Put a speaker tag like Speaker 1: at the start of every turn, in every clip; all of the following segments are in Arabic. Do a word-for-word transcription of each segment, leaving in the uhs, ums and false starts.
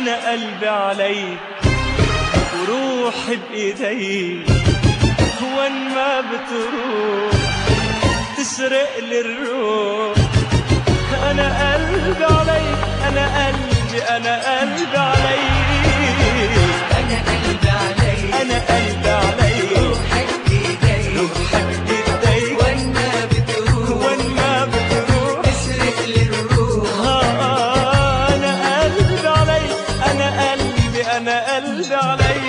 Speaker 1: أنا قلبي عليك وروحي بإيديك، وين ما بتروح تسرق لي الروح. أنا قلبي عليك، أنا قلبي أنا قلبي عليك،
Speaker 2: أنا قلبي عليك،
Speaker 1: أنا قلبي عليك،
Speaker 2: روحك بإيديك،
Speaker 1: روحك بإيديك،
Speaker 2: وين ما بتروح
Speaker 1: وين ما بتروح
Speaker 2: تسرق لي الروح.
Speaker 1: آه أنا قلبي عليك، أنا قلبي أنا قلبي عليك.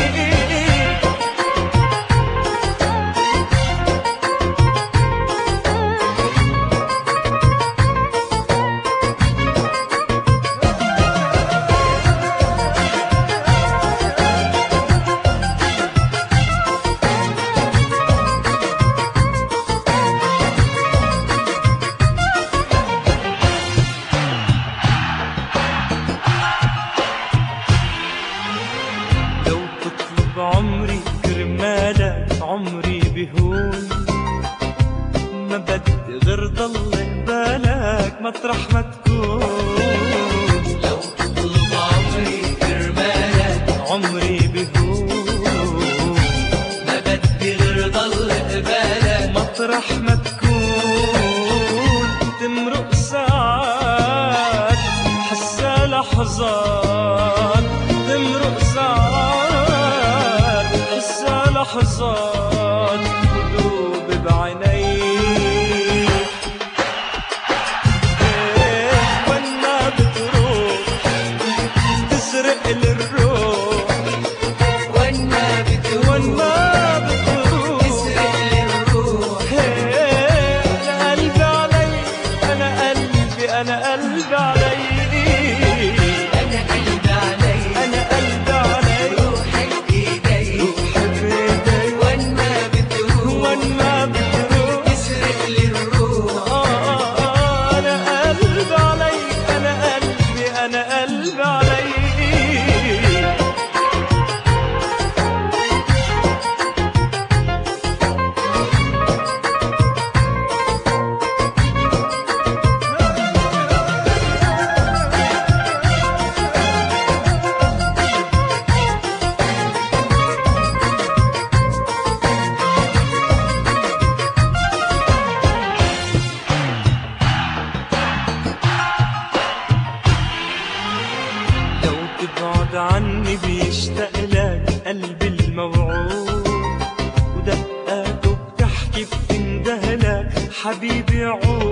Speaker 1: عمري كرمالك عمري بهون، ما بدي غير ضل بالك مطرح ما تكون.
Speaker 2: لو تطلب عمري كرمالك
Speaker 1: عمري بهون،
Speaker 2: ما بدي غير ضل قبالك
Speaker 1: مطرح ما تكون. تمرق ساعات حسا لحظات، تمرق ساعات لحظات قلوب بعينيك. وين ما بتروح تسرق لي الروح،
Speaker 2: وين ما بتروح
Speaker 1: وين ما بتروح
Speaker 2: تسرق لي الروح.
Speaker 1: أنا قلبي عليك، أنا قلبي أنا قلبي عليك،
Speaker 2: أنا قلبي عليك،
Speaker 1: أنا قلبي عليك،
Speaker 2: روحك بإيديك، وين ما بتروح
Speaker 1: وين ما بتروح
Speaker 2: تسرق لي الروح.
Speaker 1: آه أنا قلبي عليك، أنا قلبي أنا قلبي عليك. تبعد عني بيشتاق لك قلبي الموعود، ودقاته بتحكي بتندهلك حبيبي عود.